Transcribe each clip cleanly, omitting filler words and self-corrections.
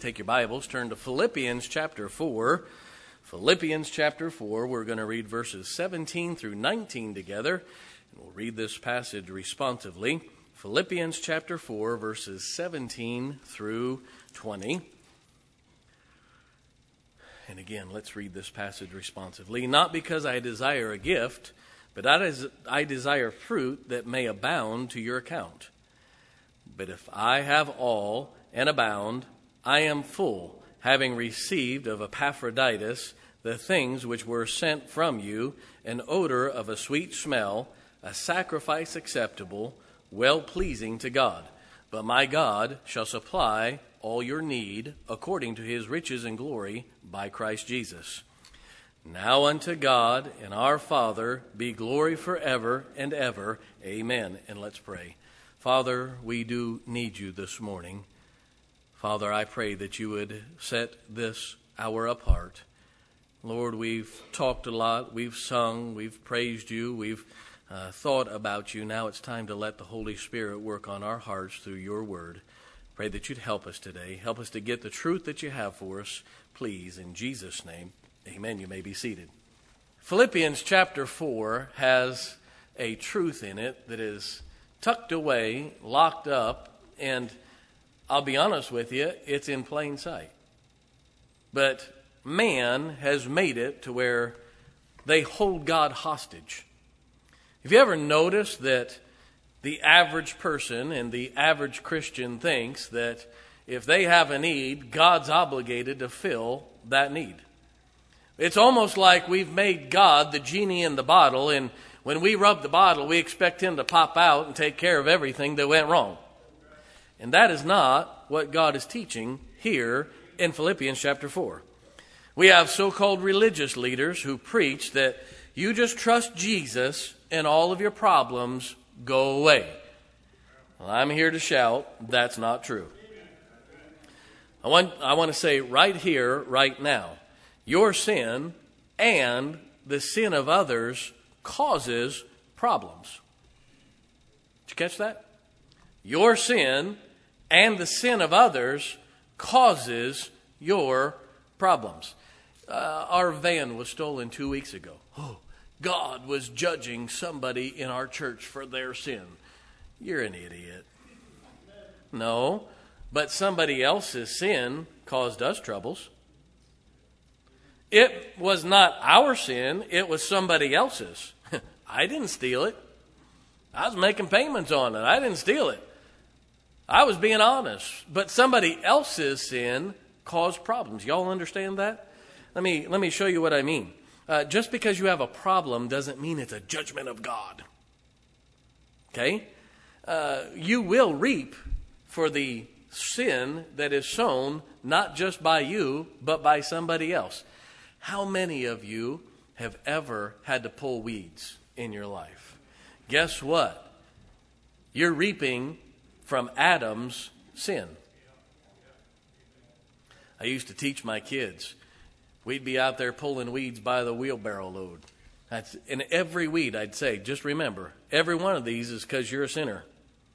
Take your Bibles, turn to Philippians chapter 4. Philippians chapter 4, we're going to read verses 17 through 19 together, and we'll read this passage responsively. Philippians chapter 4, verses 17 through 20. And again, let's read this passage responsively. Not because I desire a gift, but I desire fruit that may abound to your account. But if I have all and abound, I am full, having received of Epaphroditus the things which were sent from you, an odor of a sweet smell, a sacrifice acceptable, well-pleasing to God. But my God shall supply all your need according to his riches and glory by Christ Jesus. Now unto God and our Father be glory forever and ever. Amen. And let's pray. Father, we do need you this morning. Father, I pray that you would set this hour apart. Lord, we've talked a lot, we've sung, we've praised you, we've thought about you. Now it's time to let the Holy Spirit work on our hearts through your word. Pray that you'd help us today. Help us to get the truth that you have for us. Please, in Jesus' name, amen. You may be seated. Philippians chapter 4 has a truth in it that is tucked away, locked up, and I'll be honest with you, it's in plain sight. But man has made it to where they hold God hostage. Have you ever noticed that the average person and the average Christian thinks that if they have a need, God's obligated to fill that need? It's almost like we've made God the genie in the bottle, and when we rub the bottle, we expect him to pop out and take care of everything that went wrong. And that is not what God is teaching here in Philippians chapter 4. We have so-called religious leaders who preach that you just trust Jesus and all of your problems go away. Well, I'm here to shout, that's not true. I want to say right here, right now, your sin and the sin of others causes problems. Did you catch that? Your sin and the sin of others causes your problems. Our van was stolen 2 weeks ago. Oh, God was judging somebody in our church for their sin. You're an idiot. No, but somebody else's sin caused us troubles. It was not our sin, it was somebody else's. I didn't steal it. I was making payments on it. I didn't steal it. I was being honest. But somebody else's sin caused problems. Y'all understand that? Let me show you what I mean. Just because you have a problem doesn't mean it's a judgment of God. Okay? You will reap for the sin that is sown, not just by you, but by somebody else. How many of you have ever had to pull weeds in your life? Guess what? You're reaping from Adam's sin. I used to teach my kids. We'd be out there pulling weeds by the wheelbarrow load. And every weed I'd say, just remember, every one of these is because you're a sinner.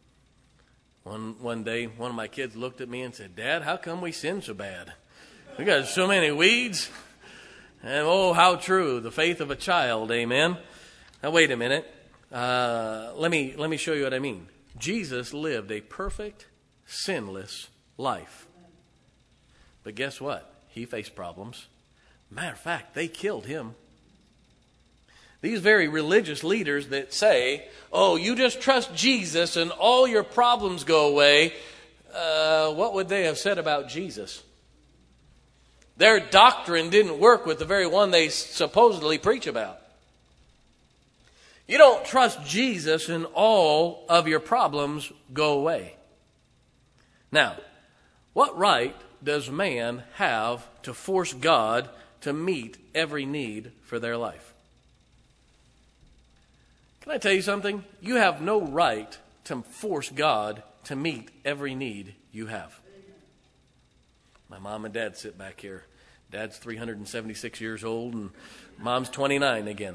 One day, one of my kids looked at me and said, Dad, how come we sin so bad? We got so many weeds. And oh, how true, the faith of a child, amen. Now wait a minute. Let me show you what I mean. Jesus lived a perfect, sinless life. But guess what? He faced problems. Matter of fact, they killed him. These very religious leaders that say, oh, you just trust Jesus and all your problems go away, what would they have said about Jesus? Their doctrine didn't work with the very one they supposedly preach about. You don't trust Jesus and all of your problems go away. Now, what right does man have to force God to meet every need for their life? Can I tell you something? You have no right to force God to meet every need you have. My mom and dad sit back here. Dad's 376 years old and mom's 29 again.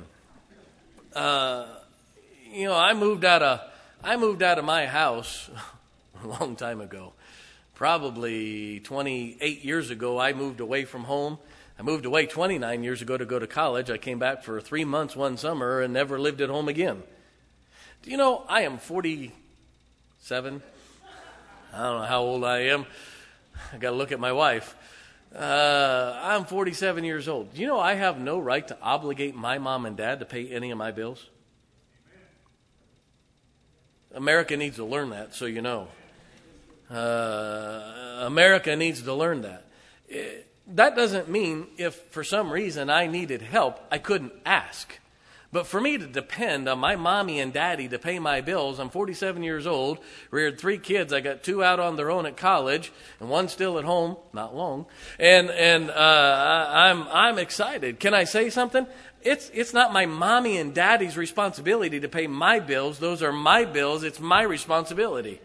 I moved out of my house a long time ago. Probably 28 years ago, I moved away from home. I moved away 29 years ago to go to college. I came back for 3 months one summer and never lived at home again. Do you know, I am 47. I don't know how old I am. I got to look at my wife. I'm 47 years old. Do you know I have no right to obligate my mom and dad to pay any of my bills? America needs to learn that, so you know. America needs to learn that. That doesn't mean if for some reason I needed help, I couldn't ask. But for me to depend on my mommy and daddy to pay my bills, I'm 47 years old, reared 3 kids. I got 2 out on their own at college, and 1 still at home, not long. And I'm excited. Can I say something? It's not my mommy and daddy's responsibility to pay my bills. Those are my bills. It's my responsibility.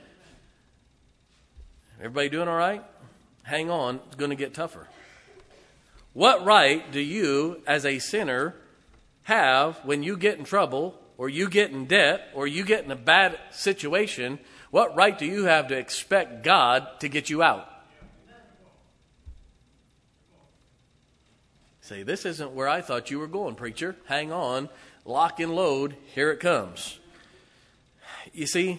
Everybody doing all right? Hang on. It's going to get tougher. What right do you, as a sinner, have when you get in trouble or you get in debt or you get in a bad situation? What right do you have to expect God to get you out? Say, this isn't where I thought you were going, preacher. Hang on. Lock and load. Here it comes. You see,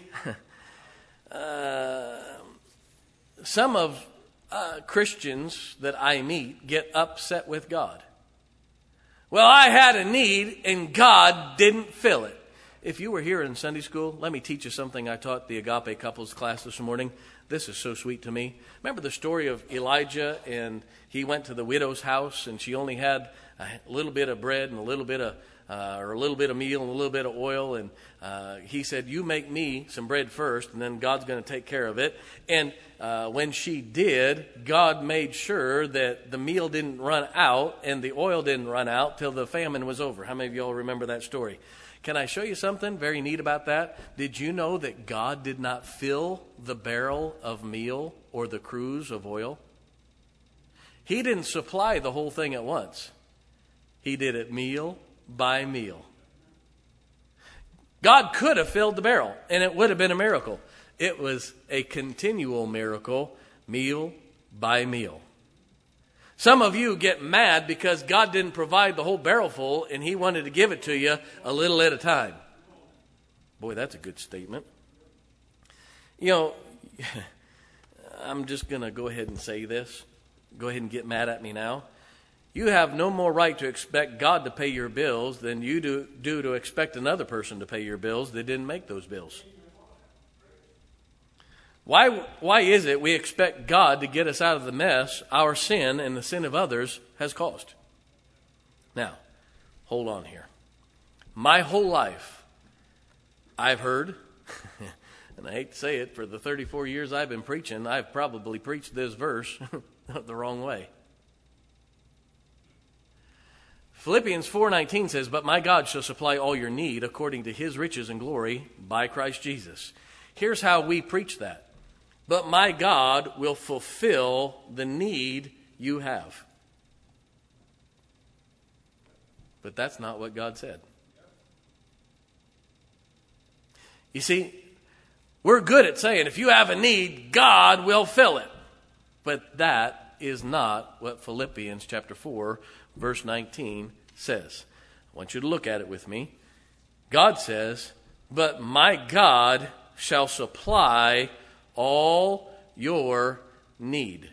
some of Christians that I meet get upset with God. Well, I had a need and God didn't fill it. If you were here in Sunday school, let me teach you something I taught the Agape couples class this morning. This is so sweet to me. Remember the story of Elijah, and he went to the widow's house and she only had a little bit of bread and a little bit of meal and a little bit of oil, and he said, you make me some bread first and then God's going to take care of it. And when she did, God made sure that the meal didn't run out and the oil didn't run out till the famine was over. How many of y'all remember that story? Can I show you something very neat about that? Did you know that God did not fill the barrel of meal or the cruse of oil? He didn't supply the whole thing at once. He did it meal by meal. God could have filled the barrel, and it would have been a miracle. It was a continual miracle, meal by meal. Some of you get mad because God didn't provide the whole barrel full, and He wanted to give it to you a little at a time. Boy, that's a good statement. You know, I'm just going to go ahead and say this. Go ahead and get mad at me now. You have no more right to expect God to pay your bills than you do to expect another person to pay your bills that didn't make those bills. Why is it we expect God to get us out of the mess our sin and the sin of others has caused? Now, hold on here. My whole life, I've heard, and I hate to say it, for the 34 years I've been preaching, I've probably preached this verse the wrong way. Philippians 4:19 says, but my God shall supply all your need according to His riches and glory by Christ Jesus. Here's how we preach that. But my God will fulfill the need you have. But that's not what God said. You see, we're good at saying if you have a need, God will fill it. But that is not what Philippians chapter 4, verse 19 says. I want you to look at it with me. God says, but my God shall supply all your need.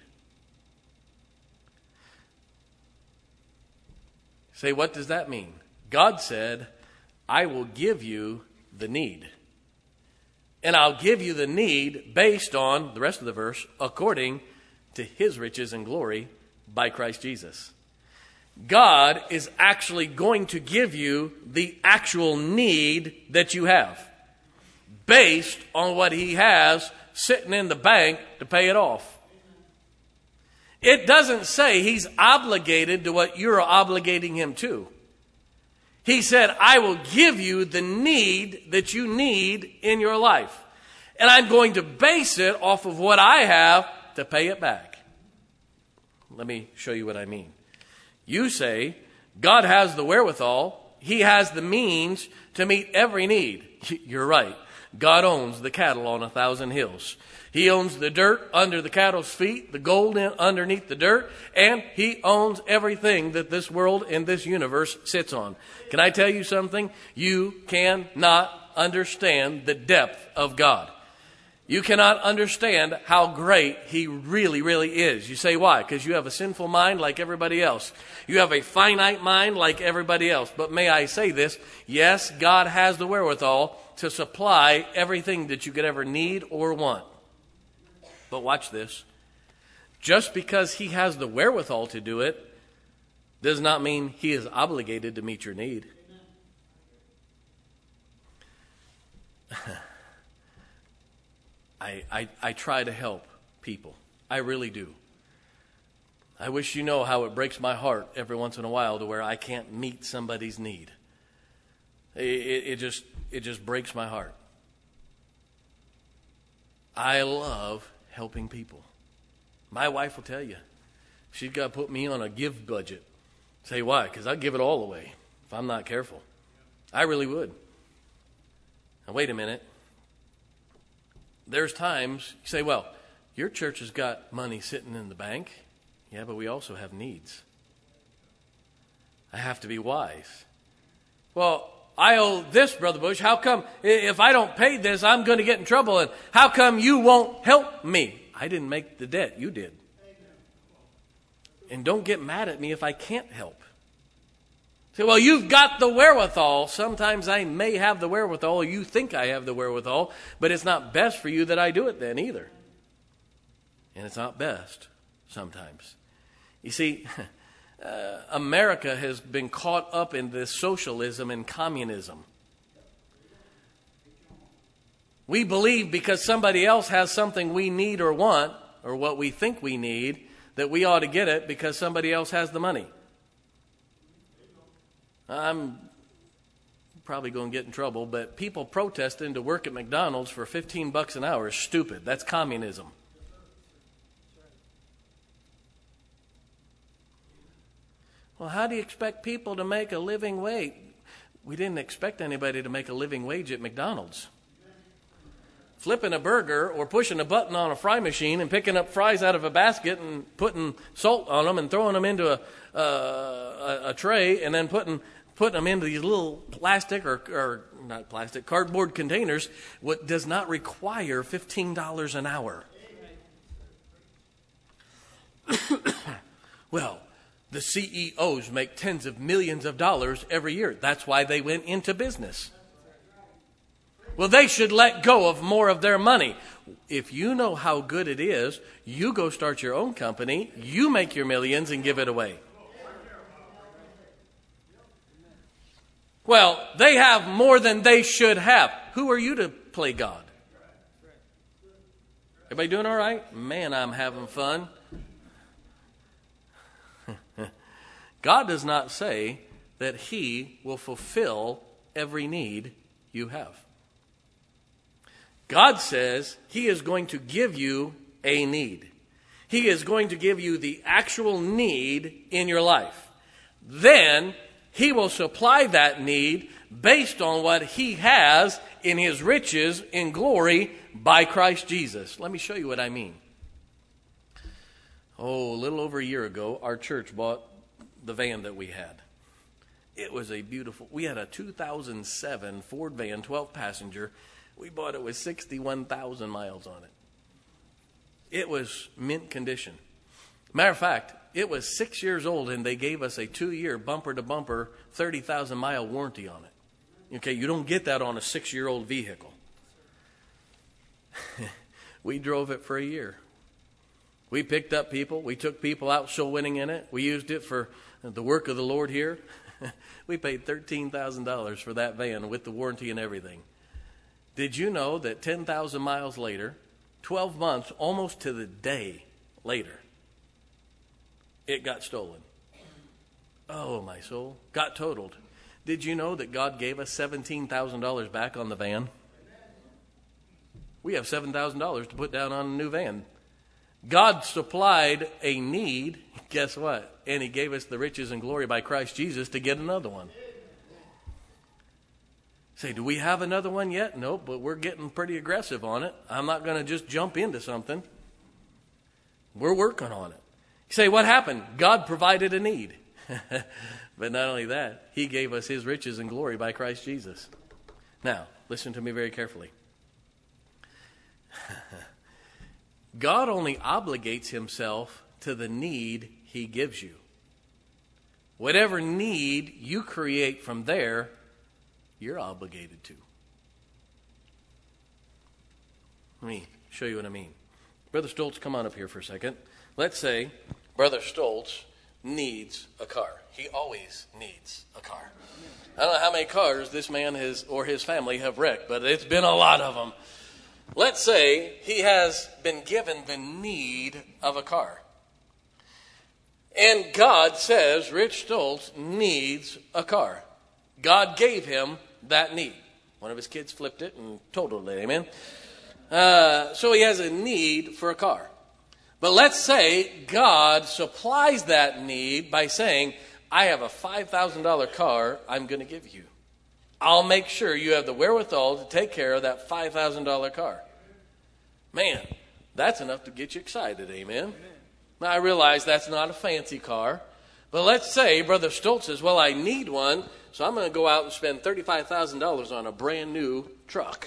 Say, what does that mean? God said, I will give you the need. And I'll give you the need based on, the rest of the verse, according to His riches and glory by Christ Jesus. God is actually going to give you the actual need that you have based on what He has sitting in the bank to pay it off. It doesn't say He's obligated to what you're obligating Him to. He said, I will give you the need that you need in your life. And I'm going to base it off of what I have to pay it back. Let me show you what I mean. You say, God has the wherewithal. He has the means to meet every need. You're right. God owns the cattle on 1,000 hills. He owns the dirt under the cattle's feet, the gold underneath the dirt, and he owns everything that this world and this universe sits on. Can I tell you something? You cannot understand the depth of God. You cannot understand how great he really, really is. You say, why? Because you have a sinful mind like everybody else. You have a finite mind like everybody else. But may I say this? Yes, God has the wherewithal to supply everything that you could ever need or want. But watch this. Just because he has the wherewithal to do it does not mean he is obligated to meet your need. I try to help people. I really do. I wish you know how it breaks my heart every once in a while to where I can't meet somebody's need. It just breaks my heart. I love helping people. My wife will tell you. She's got to put me on a give budget. Say why? Because I'd give it all away if I'm not careful. I really would. Now wait a minute. There's times you say, well, your church has got money sitting in the bank. Yeah, but we also have needs. I have to be wise. Well, I owe this, Brother Bush. How come if I don't pay this, I'm going to get in trouble? And how come you won't help me? I didn't make the debt. You did. And don't get mad at me if I can't help. Say, well, you've got the wherewithal. Sometimes I may have the wherewithal, or you think I have the wherewithal, but it's not best for you that I do it then either. And it's not best sometimes. You see, America has been caught up in this socialism and communism. We believe because somebody else has something we need or want, or what we think we need, that we ought to get it because somebody else has the money. I'm probably going to get in trouble, but people protesting to work at McDonald's for $15 an hour is stupid. That's communism. Well, how do you expect people to make a living wage? We didn't expect anybody to make a living wage at McDonald's. Flipping a burger or pushing a button on a fry machine and picking up fries out of a basket and putting salt on them and throwing them into a tray and then putting them into these little plastic or not plastic, cardboard containers, what does not require $15 an hour. Well, the CEOs make tens of millions of dollars every year. That's why they went into business. Well, they should let go of more of their money. If you know how good it is, you go start your own company, you make your millions and give it away. Well, they have more than they should have. Who are you to play God? Everybody doing all right? Man, I'm having fun. God does not say that he will fulfill every need you have. God says he is going to give you a need. He is going to give you the actual need in your life. Then he will supply that need based on what he has in his riches in glory by Christ Jesus. Let me show you what I mean. A little over a year ago, our church bought the van that we had. It was we had a 2007 Ford van, 12 passenger. We bought it with 61,000 miles on it. It was mint condition. Matter of fact, it was 6 years old and they gave us a 2-year bumper-to-bumper 30,000-mile warranty on it. Okay, you don't get that on a 6-year-old vehicle. We drove it for a year. We picked up people. We took people out soul winning in it. We used it for the work of the Lord here. We paid $13,000 for that van with the warranty and everything. Did you know that 10,000 miles later, 12 months, almost to the day later, it got stolen? Oh, my soul. Got totaled. Did you know that God gave us $17,000 back on the van? We have $7,000 to put down on a new van. God supplied a need. Guess what? And he gave us the riches and glory by Christ Jesus to get another one. Say, do we have another one yet? Nope, but we're getting pretty aggressive on it. I'm not going to just jump into something. We're working on it. You say, what happened? God provided a need. But not only that, he gave us his riches and glory by Christ Jesus. Now, listen to me very carefully. God only obligates himself to the need he gives you. Whatever need you create from there, you're obligated to. Let me show you what I mean. Brother Stoltz, come on up here for a second. Let's say Brother Stoltz needs a car. He always needs a car. I don't know how many cars this man has or his family have wrecked, but it's been a lot of them. Let's say he has been given the need of a car. And God says Rich Stoltz needs a car. God gave him that need. One of his kids flipped it and totaled it, amen? So he has a need for a car. But let's say God supplies that need by saying, I have a $5,000 car I'm going to give you. I'll make sure you have the wherewithal to take care of that $5,000 car. Man, that's enough to get you excited, amen? Now, I realize that's not a fancy car. But let's say Brother Stoltz says, well, I need one, so I'm going to go out and spend $35,000 on a brand new truck.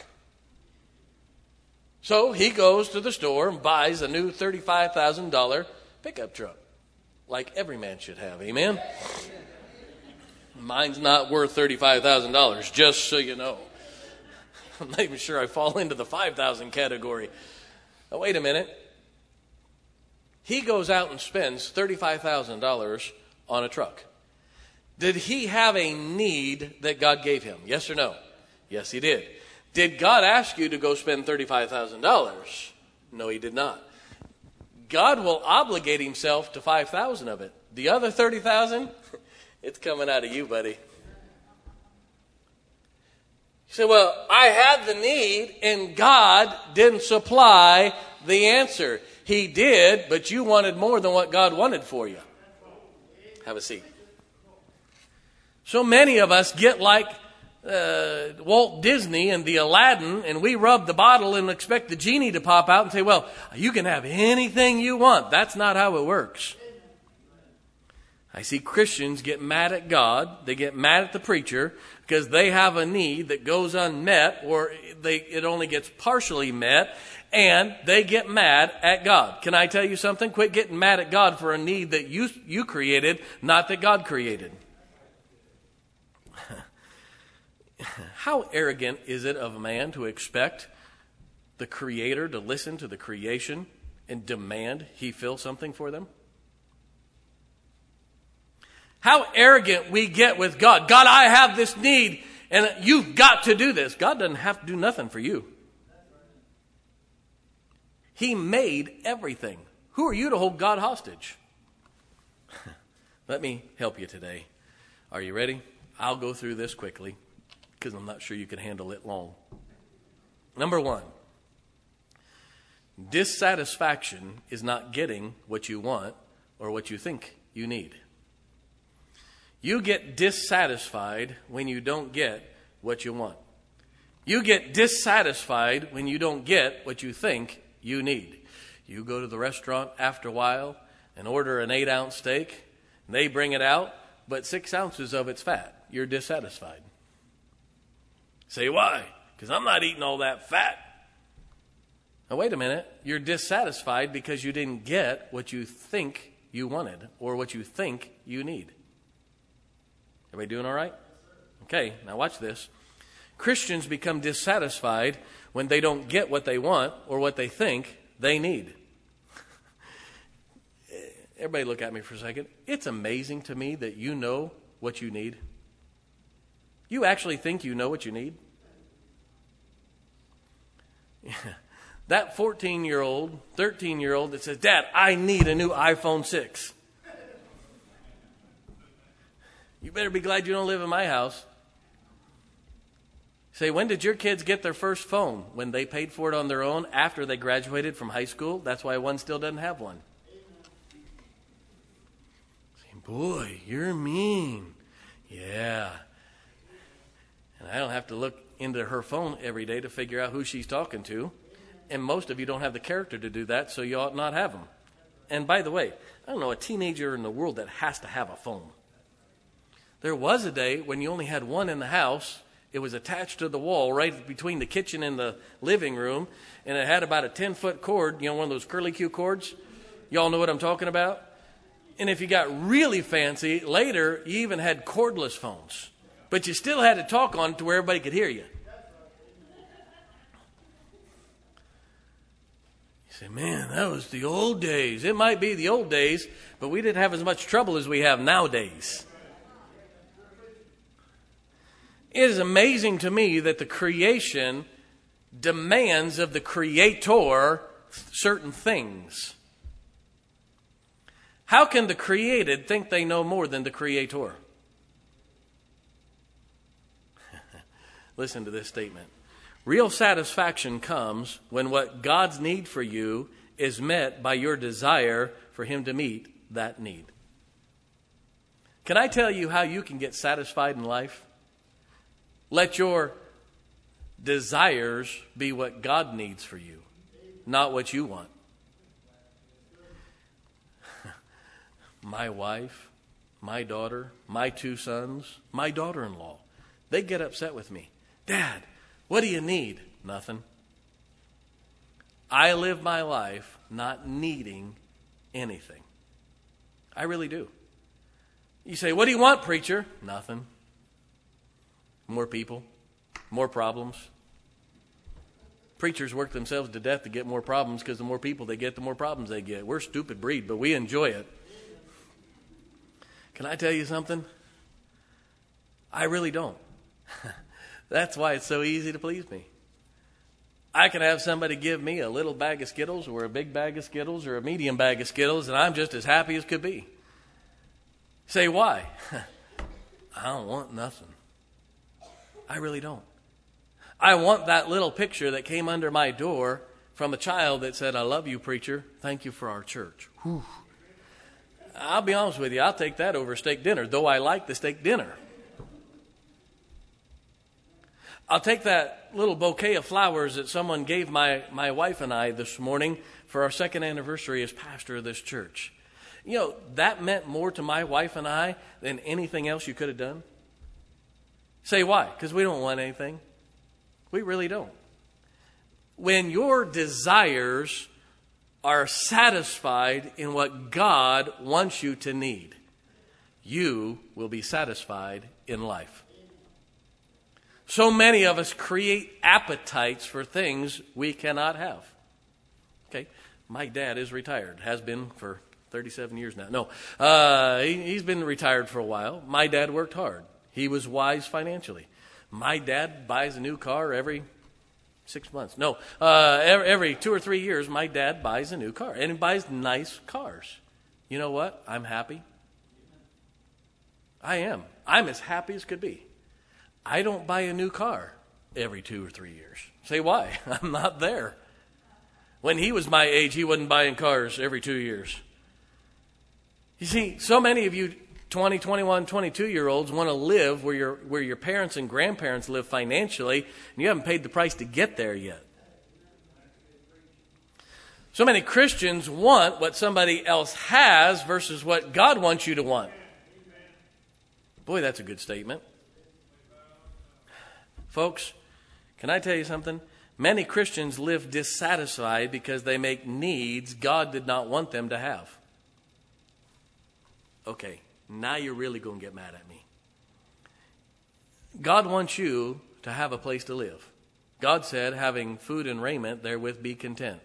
So he goes to the store and buys a new $35,000 pickup truck, like every man should have, amen? Mine's not worth $35,000, just so you know. I'm not even sure I fall into the $5,000 category. Oh, wait a minute. He goes out and spends $35,000 on a truck. Did he have a need that God gave him? Yes or no? Yes, he did. Did God ask you to go spend $35,000? No, he did not. God will obligate himself to $5,000 of it. The other $30,000, it's coming out of you, buddy. You say, well, I had the need and God didn't supply the answer. He did, but you wanted more than what God wanted for you. Have a seat. So many of us get like Walt Disney and the Aladdin, and we rub the bottle and expect the genie to pop out and say, well, you can have anything you want. That's not how it works. I see Christians get mad at God. They get mad at the preacher because they have a need that goes unmet, or it only gets partially met, and they get mad at God. Can I tell you something? Quit getting mad at God for a need that you created, not that God created. How arrogant is it of a man to expect the Creator to listen to the creation and demand he fill something for them? How arrogant we get with God. God, I have this need, and you've got to do this. God doesn't have to do nothing for you. He made everything. Who are you to hold God hostage? Let me help you today. Are you ready? I'll go through this quickly because I'm not sure you can handle it long. Number one, dissatisfaction is not getting what you want or what you think you need. You get dissatisfied when you don't get what you want. You get dissatisfied when you don't get what you think you need. You go to the restaurant after a while and order an 8-ounce steak. And they bring it out, but 6 ounces of it's fat. You're dissatisfied. Say, why? Because I'm not eating all that fat. Now, wait a minute. You're dissatisfied because you didn't get what you think you wanted or what you think you need. Everybody doing all right? Okay, now watch this. Christians become dissatisfied when they don't get what they want or what they think they need. Everybody look at me for a second. It's amazing to me that you know what you need. You actually think you know what you need? That 14-year-old, 13-year-old that says, Dad, I need a new iPhone 6. You better be glad you don't live in my house. Say, when did your kids get their first phone? When they paid for it on their own after they graduated from high school? That's why one still doesn't have one. Say, boy, you're mean. Yeah. And I don't have to look into her phone every day to figure out who she's talking to. And most of you don't have the character to do that, so you ought not have them. And by the way, I don't know a teenager in the world that has to have a phone. There was a day when you only had one in the house. It was attached to the wall right between the kitchen and the living room, and it had about a 10-foot cord, one of those curly-Q cords. Y'all know what I'm talking about? And if you got really fancy, later you even had cordless phones. But you still had to talk on it to where everybody could hear you. You say, man, that was the old days. It might be the old days, but we didn't have as much trouble as we have nowadays. It is amazing to me that the creation demands of the Creator certain things. How can the created think they know more than the Creator? Listen to this statement. Real satisfaction comes when what God's need for you is met by your desire for Him to meet that need. Can I tell you how you can get satisfied in life? Let your desires be what God needs for you, not what you want. My wife, my daughter, my 2 sons, my daughter-in-law, they get upset with me. Dad, what do you need? Nothing. I live my life not needing anything. I really do. You say, what do you want, preacher? Nothing. More people, more problems. Preachers work themselves to death to get more problems because the more people they get, the more problems they get. We're a stupid breed, but we enjoy it. Can I tell you something? I really don't. That's why it's so easy to please me. I can have somebody give me a little bag of Skittles or a big bag of Skittles or a medium bag of Skittles, and I'm just as happy as could be. Say, why? I don't want nothing. I really don't. I want that little picture that came under my door from a child that said, I love you, preacher. Thank you for our church. Whew. I'll be honest with you. I'll take that over steak dinner, though I like the steak dinner. I'll take that little bouquet of flowers that someone gave my wife and I this morning for our 2nd anniversary as pastor of this church. That meant more to my wife and I than anything else you could have done. Say why? Because we don't want anything. We really don't. When your desires are satisfied in what God wants you to need, you will be satisfied in life. So many of us create appetites for things we cannot have. Okay, my dad is retired, has been for 37 years now. No, he's been retired for a while. My dad worked hard. He was wise financially. My dad buys a new car every 6 months. No, every 2 or 3 years, my dad buys a new car. And he buys nice cars. You know what? I'm happy. I am. I'm as happy as could be. I don't buy a new car every 2 or 3 years. Say why? I'm not there. When he was my age, he wasn't buying cars every 2 years. You see, so many of you 20, 21, 22-year-olds want to live where your parents and grandparents live financially, and you haven't paid the price to get there yet. So many Christians want what somebody else has versus what God wants you to want. Boy, that's a good statement. Folks, can I tell you something? Many Christians live dissatisfied because they make needs God did not want them to have. Okay, now you're really going to get mad at me. God wants you to have a place to live. God said, having food and raiment, therewith be content.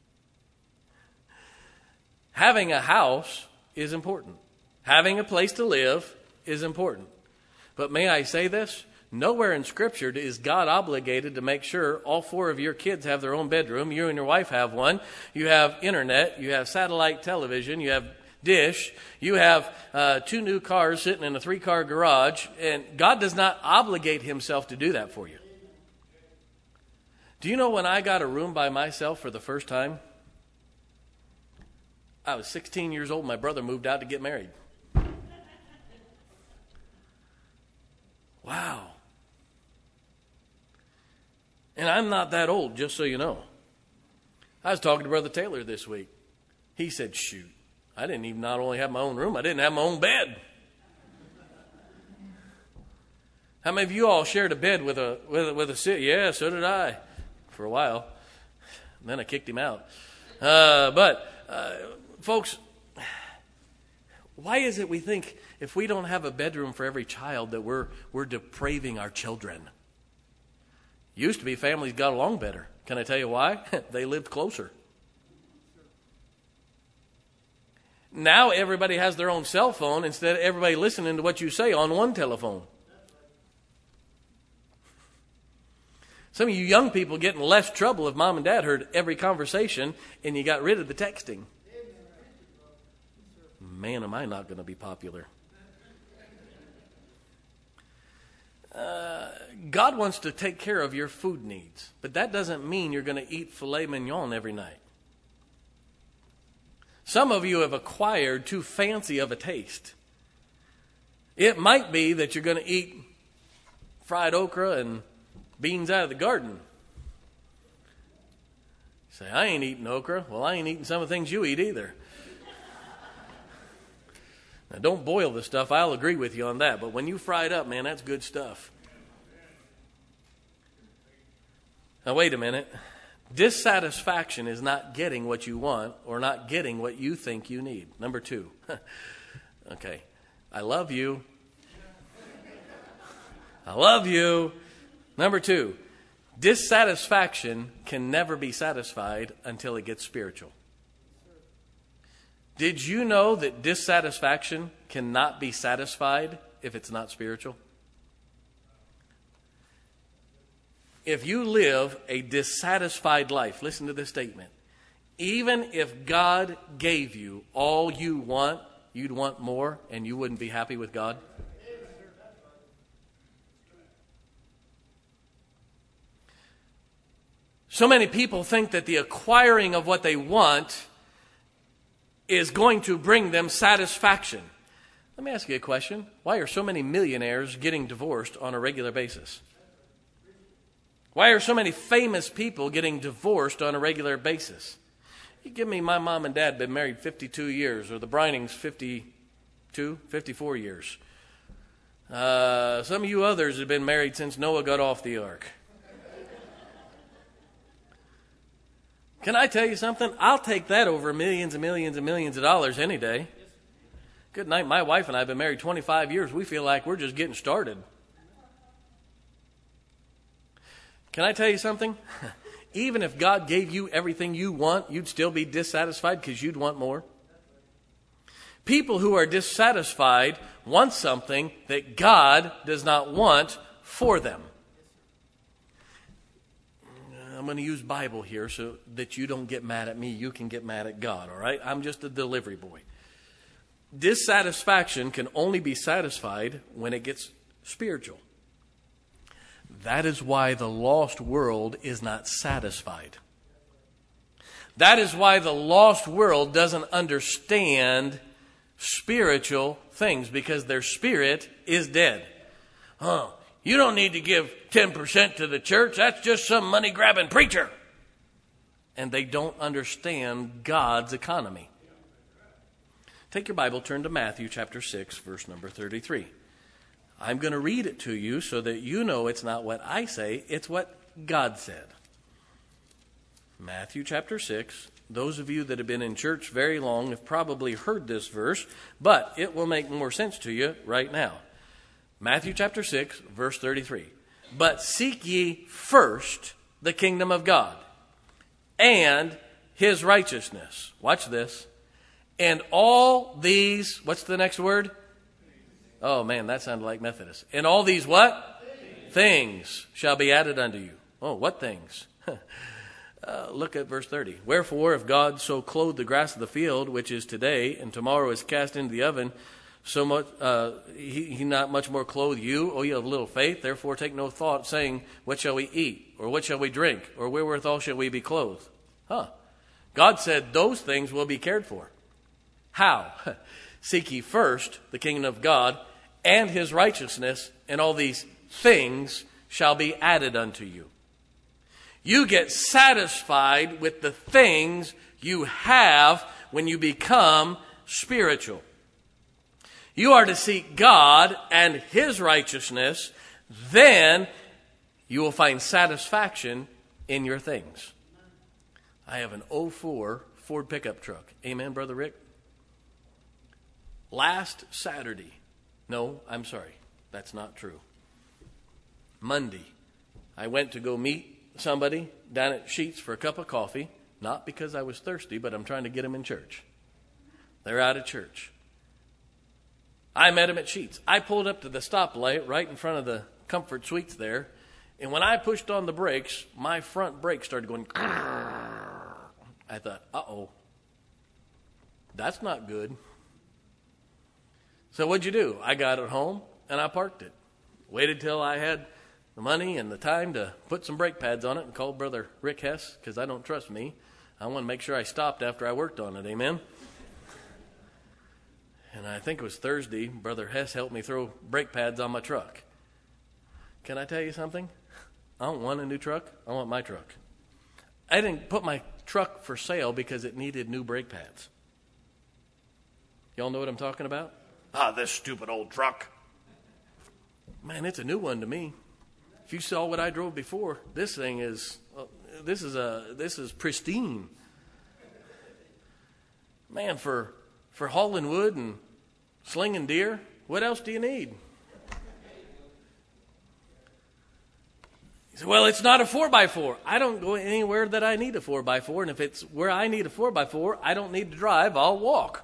Having a house is important. Having a place to live is important. But may I say this? Nowhere in Scripture is God obligated to make sure all 4 of your kids have their own bedroom. You and your wife have one. You have internet. You have satellite television. You have dish. You have 2 new cars sitting in a 3-car garage. And God does not obligate Himself to do that for you. Do you know when I got a room by myself for the first time? I was 16 years old. My brother moved out to get married. Wow. And I'm not that old, just so you know. I was talking to Brother Taylor this week. He said, shoot, I didn't even not only have my own room, I didn't have my own bed. How many of you all shared a bed with a sit? Yeah, so did I for a while. And then I kicked him out. Folks, why is it we think if we don't have a bedroom for every child that we're depraving our children? Used to be families got along better. Can I tell you why? They lived closer. Now everybody has their own cell phone instead of everybody listening to what you say on one telephone. Some of you young people get in less trouble if mom and dad heard every conversation and you got rid of the texting. Man, am I not going to be popular. God wants to take care of your food needs, but that doesn't mean you're going to eat filet mignon every night. Some of you have acquired too fancy of a taste. It might be that you're going to eat fried okra and beans out of the garden. You say, I ain't eating okra. Well, I ain't eating some of the things you eat either. Now, don't boil the stuff. I'll agree with you on that. But when you fry it up, man, that's good stuff. Now, wait a minute. Dissatisfaction is not getting what you want or not getting what you think you need. Number 2. Okay. I love you. I love you. Number 2. Dissatisfaction can never be satisfied until it gets spiritual. Did you know that dissatisfaction cannot be satisfied if it's not spiritual? If you live a dissatisfied life, listen to this statement. Even if God gave you all you want, you'd want more and you wouldn't be happy with God? So many people think that the acquiring of what they want is going to bring them satisfaction. Let me ask you a question. Why are so many millionaires getting divorced on a regular basis? Why are so many famous people getting divorced on a regular basis? You give me my mom and dad been married 52 years, or the Brinings 52, 54 years. Some of you others have been married since Noah got off the ark. Can I tell you something? I'll take that over millions and millions and millions of dollars any day. Good night. My wife and I have been married 25 years. We feel like we're just getting started. Can I tell you something? Even if God gave you everything you want, you'd still be dissatisfied because you'd want more. People who are dissatisfied want something that God does not want for them. I'm going to use Bible here so that you don't get mad at me. You can get mad at God, all right? I'm just a delivery boy. Dissatisfaction can only be satisfied when it gets spiritual. That is why the lost world is not satisfied. That is why the lost world doesn't understand spiritual things, because their spirit is dead. You don't need to give 10% to the church. That's just some money-grabbing preacher. And they don't understand God's economy. Take your Bible, turn to Matthew chapter 6, verse number 33. I'm going to read it to you so that you know it's not what I say, it's what God said. Matthew chapter 6. Those of you that have been in church very long have probably heard this verse, but it will make more sense to you right now. Matthew chapter 6, verse 33. But seek ye first the kingdom of God and his righteousness. Watch this. And all these, what's the next word? Oh man, that sounded like Methodist. And all these what? Things shall be added unto you. Oh, what things? Look at verse 30. Wherefore, if God so clothe the grass of the field, which is today, and tomorrow is cast into the oven, so much he not much more clothe you, O ye of little faith. Therefore take no thought, saying, what shall we eat? Or what shall we drink? Or wherewithal shall we be clothed? God said those things will be cared for. How? Seek ye first the kingdom of God and his righteousness, and all these things shall be added unto you. You get satisfied with the things you have when you become spiritual. You are to seek God and His righteousness, then you will find satisfaction in your things. I have an 04 Ford pickup truck. Amen, Brother Rick? Last Saturday, no, I'm sorry, that's not true. Monday, I went to go meet somebody down at Sheets for a cup of coffee, not because I was thirsty, but I'm trying to get them in church. They're out of church. I met them at Sheets. I pulled up to the stoplight right in front of the Comfort Suites there, and when I pushed on the brakes, my front brake started going. I thought, uh-oh, that's not good. So what'd you do? I got it home and I parked it. Waited till I had the money and the time to put some brake pads on it and called Brother Rick Hess, because I don't trust me. I want to make sure I stopped after I worked on it. Amen? And I think it was Thursday, Brother Hess helped me throw brake pads on my truck. Can I tell you something? I don't want a new truck. I want my truck. I didn't put my truck for sale because it needed new brake pads. Y'all know what I'm talking about? This stupid old truck. Man, it's a new one to me. If you saw what I drove before, this thing is, this is pristine. Man, for hauling wood and slinging deer, what else do you need? He said, well, it's not a 4x4. I don't go anywhere that I need a 4x4, and if it's where I need a 4x4, I don't need to drive, I'll walk.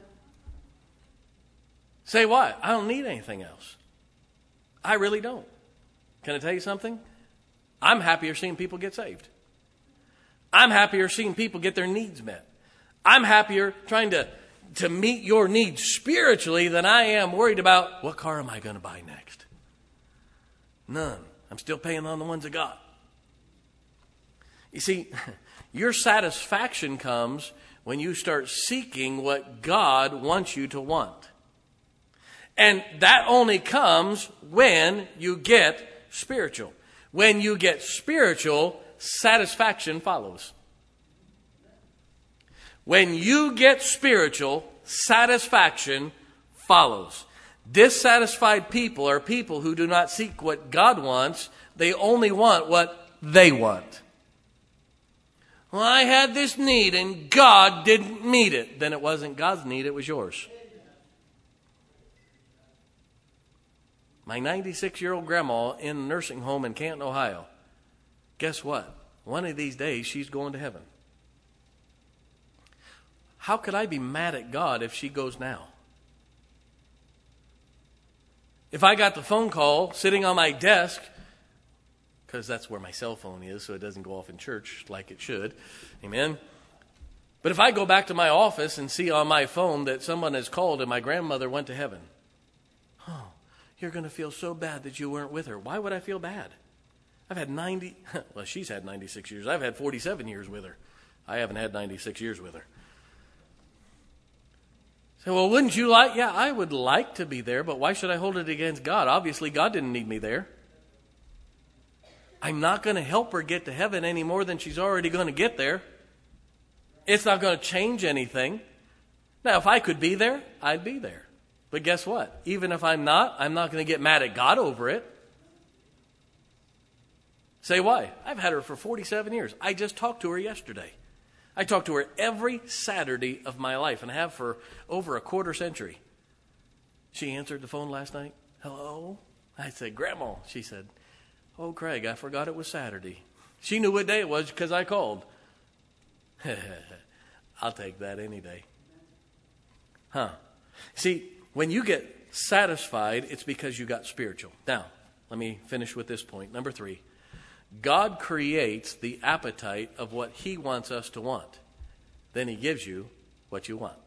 Say what? I don't need anything else. I really don't. Can I tell you something? I'm happier seeing people get saved. I'm happier seeing people get their needs met. I'm happier trying to meet your needs spiritually than I am worried about what car am I going to buy next. None. I'm still paying on the ones I got. You see, your satisfaction comes when you start seeking what God wants you to want. And that only comes when you get spiritual. When you get spiritual, satisfaction follows. When you get spiritual, satisfaction follows. Dissatisfied people are people who do not seek what God wants. They only want what they want. Well, I had this need and God didn't meet it. Then it wasn't God's need, it was yours. My 96-year-old grandma in a nursing home in Canton, Ohio. Guess what? One of these days, she's going to heaven. How could I be mad at God if she goes now? If I got the phone call sitting on my desk, because that's where my cell phone is, so it doesn't go off in church like it should. Amen? But if I go back to my office and see on my phone that someone has called and my grandmother went to heaven, you're going to feel so bad that you weren't with her. Why would I feel bad? I've had well, she's had 96 years. I've had 47 years with her. I haven't had 96 years with her. So, well, wouldn't you like? Yeah, I would like to be there, but why should I hold it against God? Obviously, God didn't need me there. I'm not going to help her get to heaven any more than she's already going to get there. It's not going to change anything. Now, if I could be there, I'd be there. But guess what? Even if I'm not going to get mad at God over it. Say why? I've had her for 47 years. I just talked to her yesterday. I talk to her every Saturday of my life and have for over a quarter century. She answered the phone last night. Hello? I said, Grandma. She said, oh, Craig, I forgot it was Saturday. She knew what day it was because I called. I'll take that any day. See, when you get satisfied, it's because you got spiritual. Now, let me finish with this point. Number 3. God creates the appetite of what He wants us to want. Then He gives you what you want.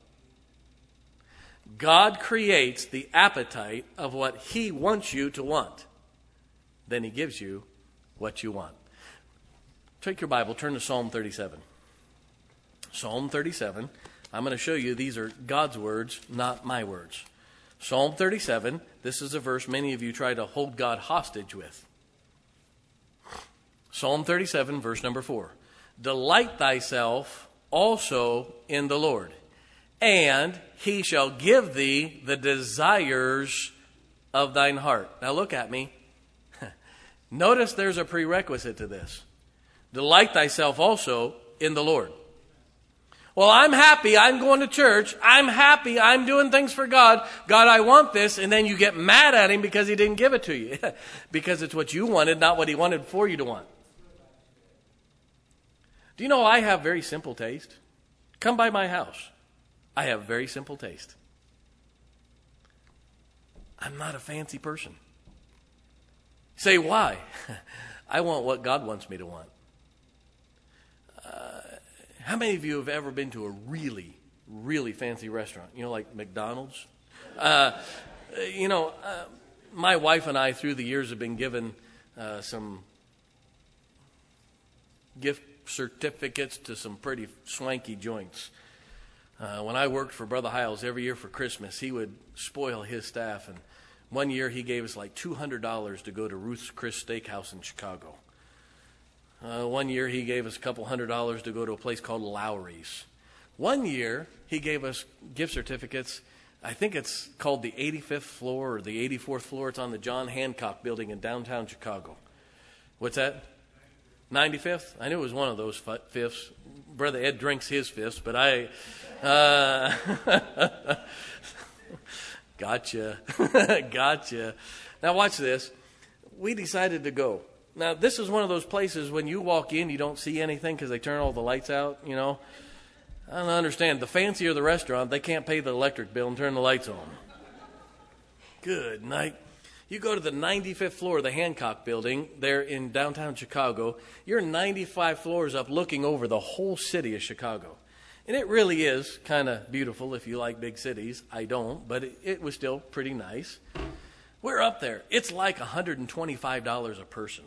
God creates the appetite of what He wants you to want. Then He gives you what you want. Take your Bible, turn to Psalm 37. Psalm 37. I'm going to show you these are God's words, not my words. Psalm 37, this is a verse many of you try to hold God hostage with. Psalm 37, verse number 4. Delight thyself also in the Lord, and he shall give thee the desires of thine heart. Now look at me. Notice there's a prerequisite to this. Delight thyself also in the Lord. Well, I'm happy. I'm going to church. I'm happy. I'm doing things for God. God, I want this. And then you get mad at him because he didn't give it to you. Because it's what you wanted, not what he wanted for you to want. Do you know I have very simple taste? Come by my house. I have very simple taste. I'm not a fancy person. Say why? I want what God wants me to want. How many of you have ever been to a really, really fancy restaurant? You know, like McDonald's? My wife and I, through the years, have been given some gift certificates to some pretty swanky joints. When I worked for Brother Hiles, every year for Christmas, he would spoil his staff. And one year he gave us like $200 to go to Ruth's Chris Steakhouse in Chicago. One year he gave us a couple $100 to go to a place called Lowry's. One year he gave us gift certificates. I think it's called the 85th floor or the 84th floor. It's on the John Hancock building in downtown Chicago. What's that? 95th? I knew it was one of those fifths. Brother Ed drinks his fifths, but I... Gotcha. Gotcha. Now watch this. We decided to go. Now, this is one of those places when you walk in, you don't see anything because they turn all the lights out, you know. I don't understand. The fancier the restaurant, they can't pay the electric bill and turn the lights on. Good night. You go to the 95th floor of the Hancock building there in downtown Chicago. You're 95 floors up looking over the whole city of Chicago. And it really is kind of beautiful if you like big cities. I don't, but it was still pretty nice. We're up there. It's like $125 a person.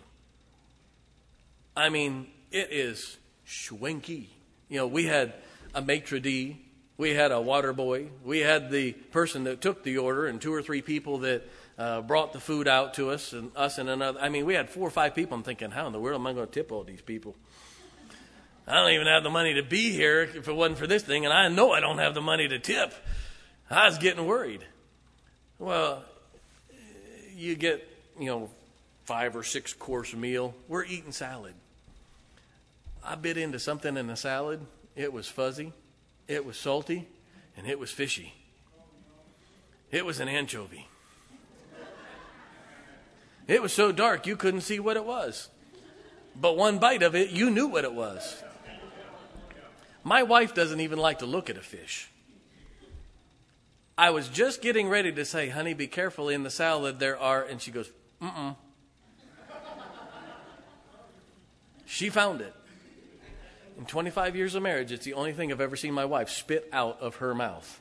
I mean, it is schwanky. You know, we had a maitre d', we had a water boy, we had the person that took the order and 2 or 3 people that brought the food out to us and another. I mean, we had 4 or 5 people. I'm thinking, how in the world am I going to tip all these people? I don't even have the money to be here if it wasn't for this thing, and I know I don't have the money to tip. I was getting worried. Well, you get, 5 or 6 course meal. We're eating salad. I bit into something in the salad. It was fuzzy, it was salty, and it was fishy. It was an anchovy. It was so dark you couldn't see what it was. But one bite of it, you knew what it was. My wife doesn't even like to look at a fish. I was just getting ready to say, honey, be careful in the salad there are, and she goes, mm-mm. She found it. In 25 years of marriage, it's the only thing I've ever seen my wife spit out of her mouth.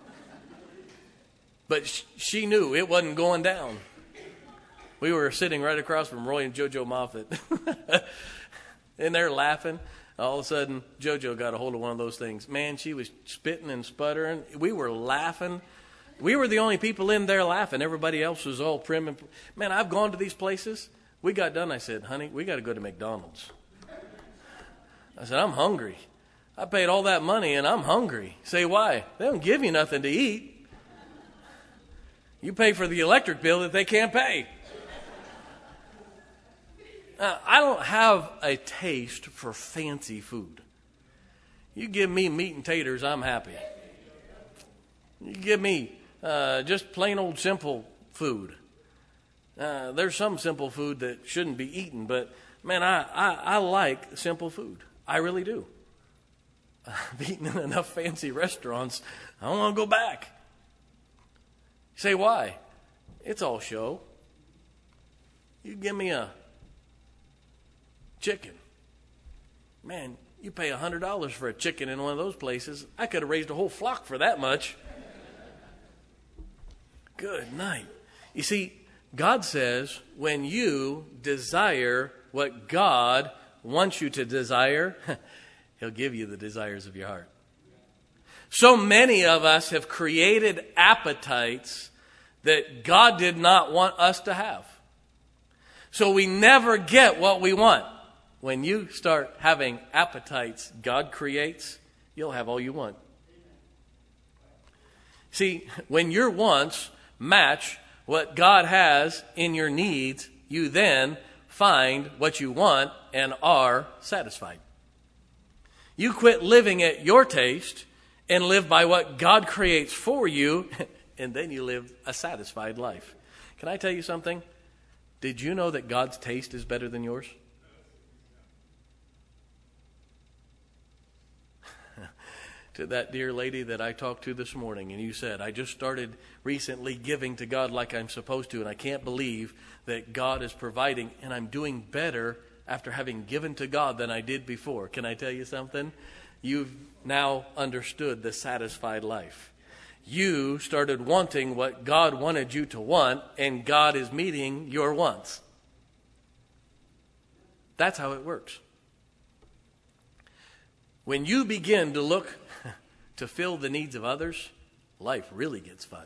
But she knew it wasn't going down. We were sitting right across from Roy and JoJo Moffat. And they're laughing. All of a sudden, JoJo got a hold of one of those things. Man, she was spitting and sputtering. We were laughing. We were the only people in there laughing. Everybody else was all prim. Man, I've gone to these places. We got done. I said, honey, we got to go to McDonald's. I said, I'm hungry. I paid all that money and I'm hungry. Say, why? They don't give you nothing to eat. You pay for the electric bill that they can't pay. I don't have a taste for fancy food. You give me meat and taters, I'm happy. You give me just plain old simple food. There's some simple food that shouldn't be eaten, but man, I like simple food. I really do. I've eaten in enough fancy restaurants, I don't want to go back. You say, why? It's all show. You give me a chicken. Man, you pay $100 for a chicken in one of those places. I could have raised a whole flock for that much. Good night. You see, God says when you desire what God wants you to desire, He'll give you the desires of your heart. So many of us have created appetites that God did not want us to have. So we never get what we want. when you start having appetites God creates, you'll have all you want. See, when your wants match what God has in your needs, you then find what you want and are satisfied. You quit living at your taste and live by what God creates for you, and then you live a satisfied life. Can I tell you something? Did you know that God's taste is better than yours? To that dear lady that I talked to this morning, and you said, I just started recently giving to God like I'm supposed to, and I can't believe that God is providing, and I'm doing better after having given to God than I did before. Can I tell you something? You've now understood the satisfied life. You started wanting what God wanted you to want, and God is meeting your wants. That's how it works. When you begin to look to fill the needs of others, life really gets fun.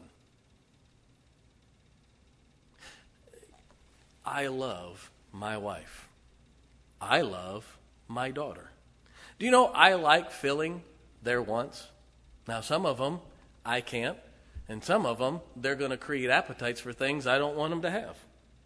I love my wife. I love my daughter. Do you know I like filling their wants? Now, some of them I can't, and some of them they're going to create appetites for things I don't want them to have.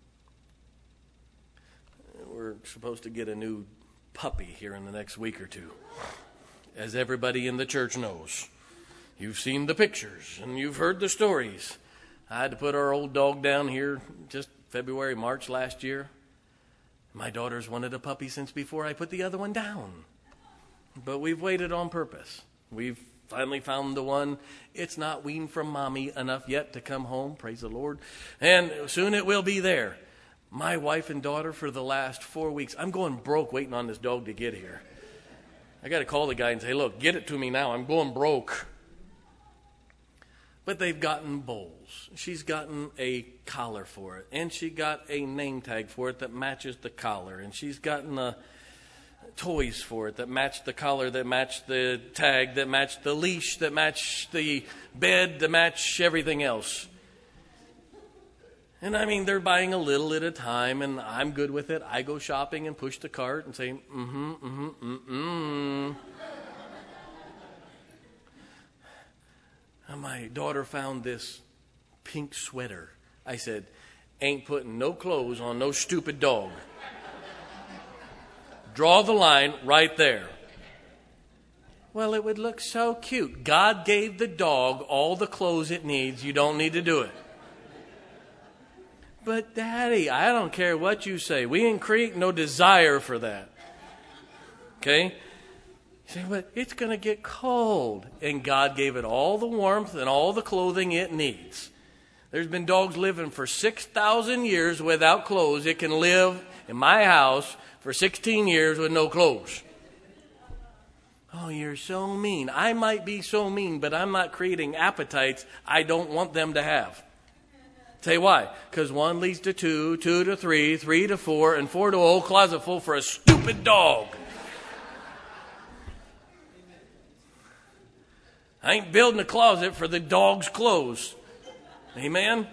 We're supposed to get a new puppy here in the next week or two. As everybody in the church knows. You've seen the pictures and you've heard the stories. I had to put our old dog down here just February, March last year. My daughter's wanted a puppy since before I put the other one down. But we've waited on purpose. We've finally found the one. It's not weaned from mommy enough yet to come home, praise the Lord. And soon it will be there. My wife and daughter for the last 4 weeks, I'm going broke waiting on this dog to get here. I got to call the guy and say, look, get it to me now. I'm going broke. But they've gotten bowls. She's gotten a collar for it. And she got a name tag for it that matches the collar. And she's gotten toys for it that match the collar, that match the tag, that match the leash, that match the bed, that match everything else. And I mean, they're buying a little at a time, and I'm good with it. I go shopping and push the cart and say, And my daughter found this pink sweater. I said, ain't putting no clothes on no stupid dog. Draw the line right there. Well, it would look so cute. God gave the dog all the clothes it needs. You don't need to do it. But, Daddy, I don't care what you say. We ain't create no desire for that. Okay? You say, but it's going to get cold. And God gave it all the warmth and all the clothing it needs. There's been dogs living for 6,000 years without clothes. It can live in my house for 16 years with no clothes. Oh, you're so mean. I might be so mean, but I'm not creating appetites I don't want them to have. Say why? Because 1 leads to 2, 2 to 3, 3 to 4, and 4 to a whole closet full for a stupid dog. I ain't building a closet for the dog's clothes. Amen?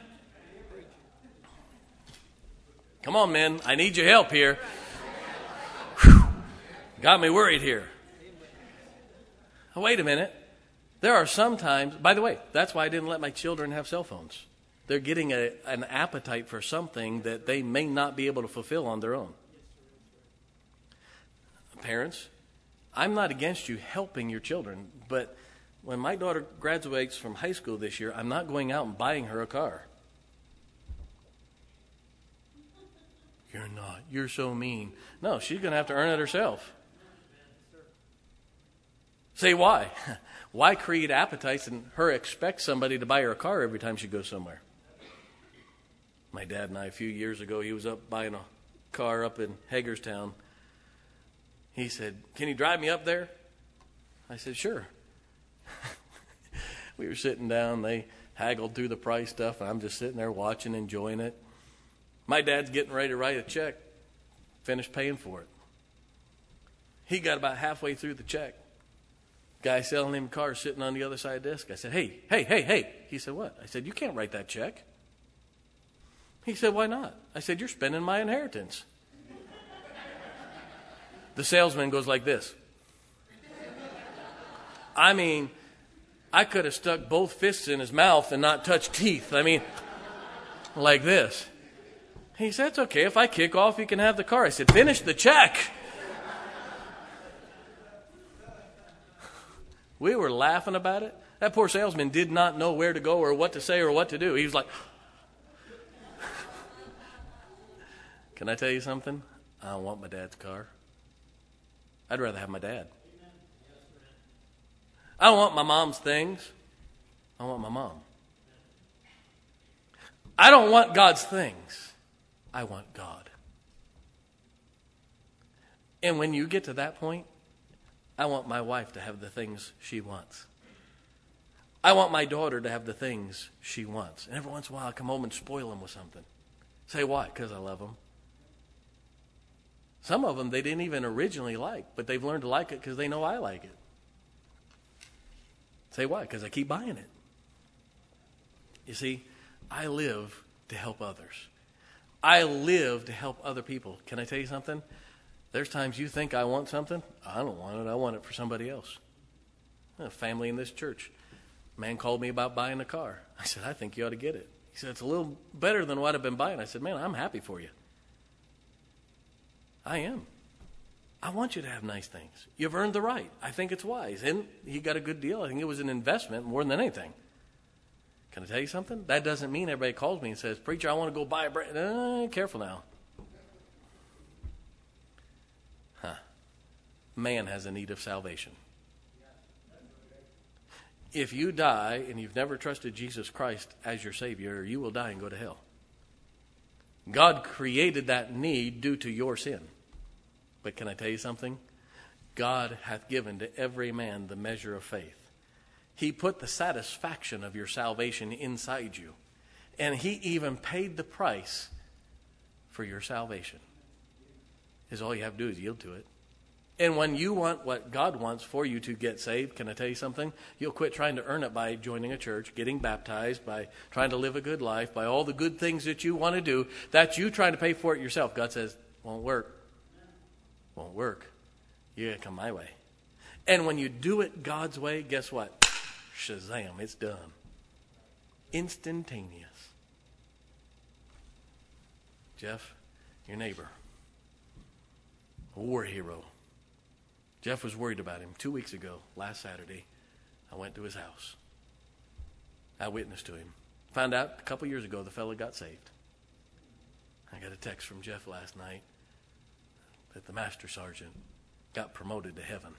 Come on, men. I need your help here. Whew. Got me worried here. Oh, wait a minute. There are some times, by the way, that's why I didn't let my children have cell phones. They're getting an appetite for something that they may not be able to fulfill on their own. Parents, I'm not against you helping your children, but when my daughter graduates from high school this year, I'm not going out and buying her a car. You're not. You're so mean. No, she's going to have to earn it herself. Say why? Why create appetites and her expect somebody to buy her a car every time she goes somewhere? My dad and I, a few years ago, he was up buying a car up in Hagerstown. He said, can you drive me up there? I said, sure. We were sitting down. They haggled through the price stuff. And I'm just sitting there watching, enjoying it. My dad's getting ready to write a check. Finished paying for it. He got about halfway through the check. Guy selling him cars sitting on the other side of the desk. I said, hey. He said, what? I said, you can't write that check. He said, why not? I said, you're spending my inheritance. The salesman goes like this. I mean, I could have stuck both fists in his mouth and not touched teeth. I mean, like this. He said, it's okay. If I kick off, you can have the car. I said, finish the check. We were laughing about it. That poor salesman did not know where to go or what to say or what to do. He was like, can I tell you something? I don't want my dad's car. I'd rather have my dad. I don't want my mom's things. I want my mom. I don't want God's things. I want God. And when you get to that point, I want my wife to have the things she wants. I want my daughter to have the things she wants. And every once in a while, I come home and spoil them with something. Say why? Because I love them. Some of them they didn't even originally like, but they've learned to like it because they know I like it. Say why? Because I keep buying it. You see, I live to help others. I live to help other people. Can I tell you something? There's times you think I want something. I don't want it. I want it for somebody else. A family in this church. A man called me about buying a car. I said, I think you ought to get it. He said, it's a little better than what I've been buying. I said, man, I'm happy for you. I am. I want you to have nice things. You've earned the right. I think it's wise. And he got a good deal. I think it was an investment more than anything. Can I tell you something? That doesn't mean everybody calls me and says, preacher, I want to go buy a brand. Careful now. Man has a need of salvation. If you die and you've never trusted Jesus Christ as your Savior, you will die and go to hell. God created that need due to your sin. But can I tell you something? God hath given to every man the measure of faith. He put the satisfaction of your salvation inside you. And he even paid the price for your salvation. Is all you have to do is yield to it. And when you want what God wants for you to get saved, can I tell you something? You'll quit trying to earn it by joining a church, getting baptized, by trying to live a good life, by all the good things that you want to do. That's you trying to pay for it yourself. God says, won't work. Won't work. You got to come my way. And when you do it God's way, guess what? Shazam, it's done. Instantaneous. Jeff, your neighbor, a war hero. Jeff was worried about him 2 weeks ago, last Saturday. I went to his house. I witnessed to him. Found out a couple years ago the fellow got saved. I got a text from Jeff last night that the master sergeant got promoted to heaven.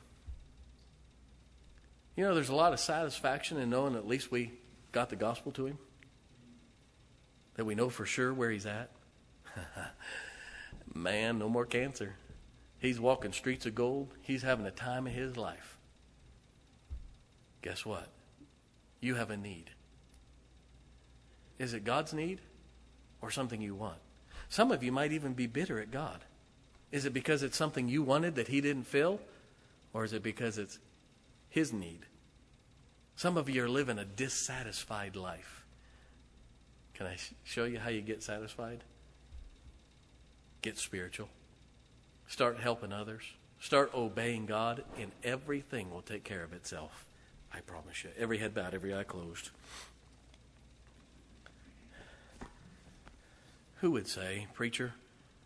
You know, there's a lot of satisfaction in knowing at least we got the gospel to him. That we know for sure where he's at. Man, no more cancer. He's walking streets of gold. He's having the time of his life. Guess what? You have a need. Is it God's need or something you want? Some of you might even be bitter at God. Is it because it's something you wanted that he didn't fill? Or is it because it's his need? Some of you are living a dissatisfied life. Can I show you how you get satisfied? Get spiritual. Start helping others. Start obeying God, and everything will take care of itself. I promise you. Every head bowed, every eye closed. Who would say, preacher,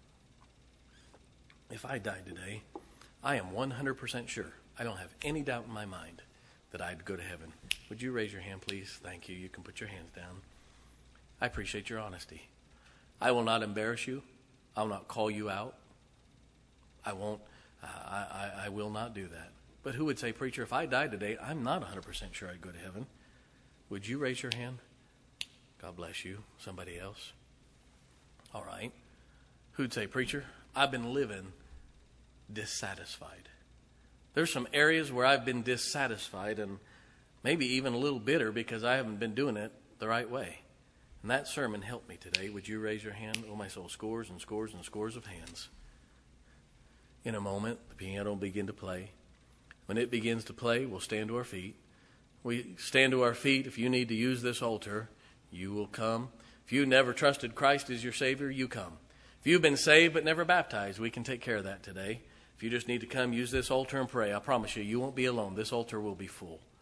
if I died today, I am 100% sure, I don't have any doubt in my mind that I'd go to heaven. Would you raise your hand, please? Thank you. You can put your hands down. I appreciate your honesty. I will not embarrass you. I will not call you out. I won't. I will not do that. But who would say, preacher, if I died today, I'm not 100% sure I'd go to heaven. Would you raise your hand? God bless you. Somebody else? All right. Who'd say, preacher, I've been living dissatisfied. There's some areas where I've been dissatisfied and maybe even a little bitter because I haven't been doing it the right way. And that sermon helped me today. Would you raise your hand? Oh, my soul, scores and scores and scores of hands. In a moment, the piano will begin to play. When it begins to play, we'll stand to our feet. We stand to our feet. If you need to use this altar, you will come. If you never trusted Christ as your Savior, you come. If you've been saved but never baptized, we can take care of that today. If you just need to come use this altar and pray, I promise you, you won't be alone. This altar will be full.